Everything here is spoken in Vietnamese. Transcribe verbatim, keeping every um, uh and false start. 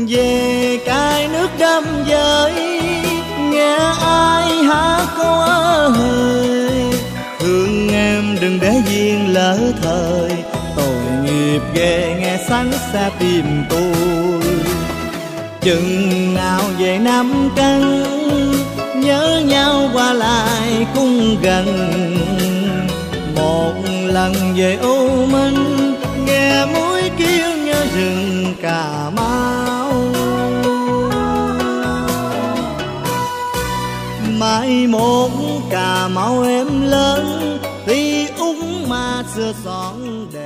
về cái nước đâm giới, nghe ai hát câu ơ hời. Thương em đừng để duyên lỡ thời, tội nghiệp ghê nghe sánh xa tìm tôi. Chừng nào về năm cân, nhớ nhau qua lại cung gần. Một lần về U Minh, nghe muối kêu nhớ rừng Cà Mau. Mai một Cà Mau em lớn, tuy úng mà xưa xón đẹp.